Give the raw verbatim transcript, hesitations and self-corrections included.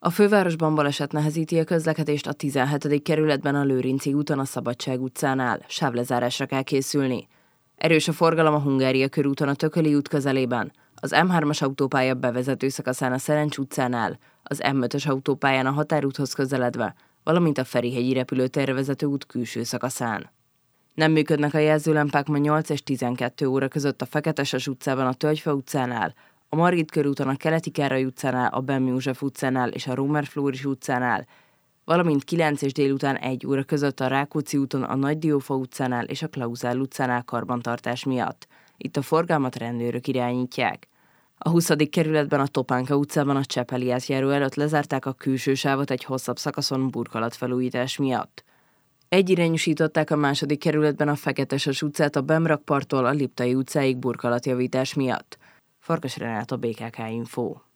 A fővárosban baleset nehezíti a közlekedést a tizenhetedik kerületben a Lőrinczi úton a Szabadság utcánál. Sávlezárásra kell készülni. Erős a forgalom a Hungária körúton a Tököli út közelében, az M hármas autópálya bevezető szakaszán a Szerencs utcánál, az M ötös autópályán a Határúthoz közeledve, valamint a Ferihegyi repülőtérre vezető út külső szakaszán. Nem működnek a jelzőlámpák ma nyolc és tizenkettő óra között a Feketesas utcában a Tölgyfa utcánál, a Margit körúton a Keleti Károly utcánál, a Bem József utcánál és a Rómer Flóris utcánál, valamint kilenc és délután egy óra között a Rákóczi úton a Nagy Diófa utcánál és a Klauzál utcánál karbantartás miatt. Itt a forgalmat rendőrök irányítják. A huszadik kerületben a Topánka utcában a Csepeli átjáró előtt lezárták a külső sávot egy hosszabb szakaszon burkolatfelújítás miatt. Egyirányosították a második kerületben a Feketesas utcát a Bemrakparttól a Liptai utcáig burkolatjavítás miatt. Farkas Renáta, bé ká ká Info.